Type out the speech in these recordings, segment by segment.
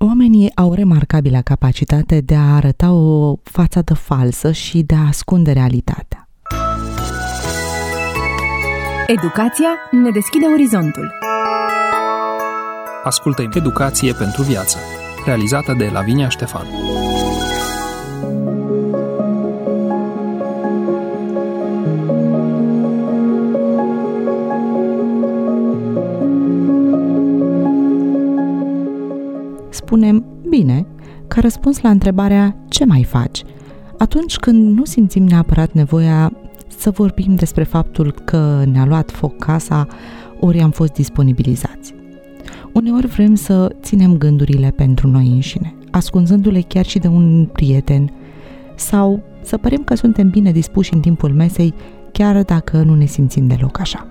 Oamenii au remarcabila capacitate de a arăta o fațadă falsă și de a ascunde realitatea. Educația ne deschide orizontul. Ascultă Educație pentru viață, realizată de Lavinia Ștefan. Spunem bine ca răspuns la întrebarea ce mai faci atunci când nu simțim neapărat nevoia să vorbim despre faptul că ne-a luat foc casa ori am fost disponibilizați. Uneori vrem să ținem gândurile pentru noi înșine, ascunzându-le chiar și de un prieten, sau să părem că suntem bine dispuși în timpul mesei, chiar dacă nu ne simțim deloc așa.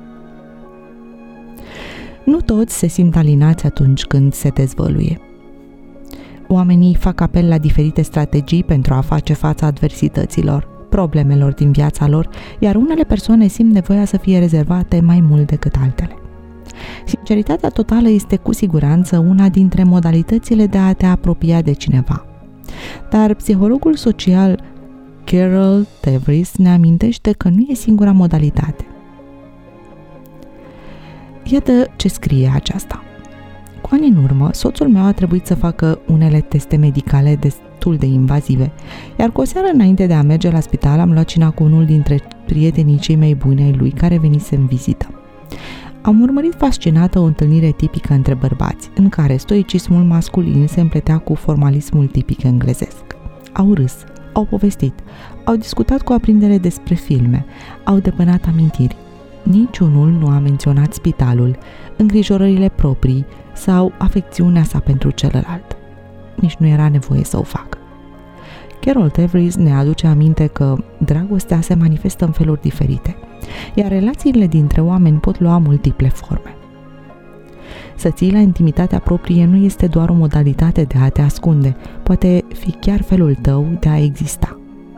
Nu toți se simt alinați atunci când se dezvăluie. Oamenii fac apel la diferite strategii pentru a face față adversităților, problemelor din viața lor, iar unele persoane simt nevoia să fie rezervate mai mult decât altele. Sinceritatea totală este cu siguranță una dintre modalitățile de a te apropia de cineva. Dar psihologul social Carol Tavris ne amintește că nu e singura modalitate. Iată ce scrie aceasta. Cu ani în urmă, soțul meu a trebuit să facă unele teste medicale destul de invazive, iar cu o seară înainte de a merge la spital am luat cina cu unul dintre prietenii cei mai buni ai lui care venise în vizită. Am urmărit fascinată o întâlnire tipică între bărbați, în care stoicismul masculin se împletea cu formalismul tipic englezesc. Au râs, au povestit, au discutat cu aprindere despre filme, au depănat amintiri. Niciunul nu a menționat spitalul, îngrijorările proprii sau afecțiunea sa pentru celălalt. Nici nu era nevoie să o facă. Carol Tavris ne aduce aminte că dragostea se manifestă în feluri diferite, iar relațiile dintre oameni pot lua multiple forme. Să ții la intimitatea proprie nu este doar o modalitate de a te ascunde, poate fi chiar felul tău de a exista.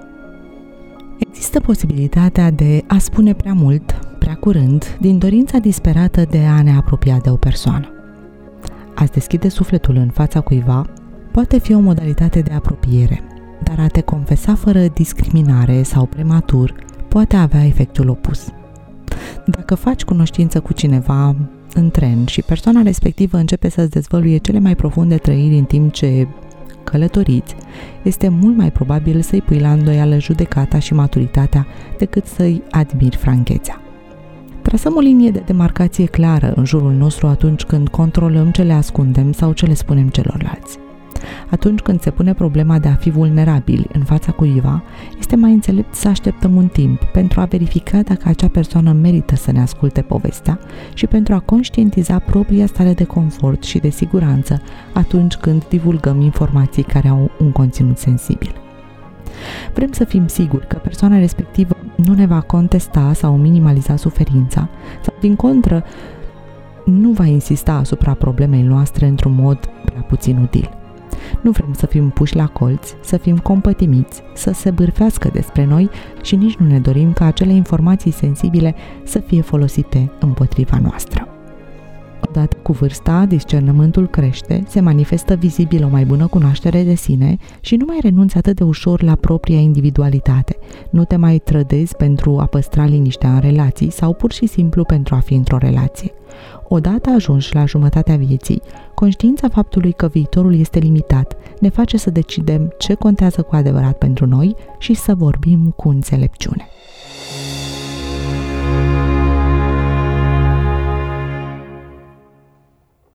Există posibilitatea de a spune prea mult, prea curând, din dorința disperată de a ne apropia de o persoană. A-ți deschide sufletul în fața cuiva poate fi o modalitate de apropiere, dar a te confesa fără discriminare sau prematur poate avea efectul opus. Dacă faci cunoștință cu cineva în tren și persoana respectivă începe să-ți dezvăluie cele mai profunde trăiri în timp ce călătoriți, este mult mai probabil să-i pui la îndoială judecata și maturitatea decât să-i admiri franchețea. Trasăm o linie de demarcație clară în jurul nostru atunci când controlăm ce le ascundem sau ce le spunem celorlalți. Atunci când se pune problema de a fi vulnerabili în fața cuiva, este mai înțelept să așteptăm un timp pentru a verifica dacă acea persoană merită să ne asculte povestea și pentru a conștientiza propria stare de confort și de siguranță atunci când divulgăm informații care au un conținut sensibil. Vrem să fim siguri că persoana respectivă nu ne va contesta sau minimaliza suferința sau, din contră, nu va insista asupra problemei noastre într-un mod prea puțin util. Nu vrem să fim puși la colț, să fim compătimiți, să se bârfească despre noi și nici nu ne dorim ca acele informații sensibile să fie folosite împotriva noastră. Odată cu vârsta, discernământul crește, se manifestă vizibil o mai bună cunoaștere de sine și nu mai renunți atât de ușor la propria individualitate. Nu te mai trădezi pentru a păstra liniștea în relații sau pur și simplu pentru a fi într-o relație. Odată ajungi la jumătatea vieții, conștiința faptului că viitorul este limitat ne face să decidem ce contează cu adevărat pentru noi și să vorbim cu înțelepciune.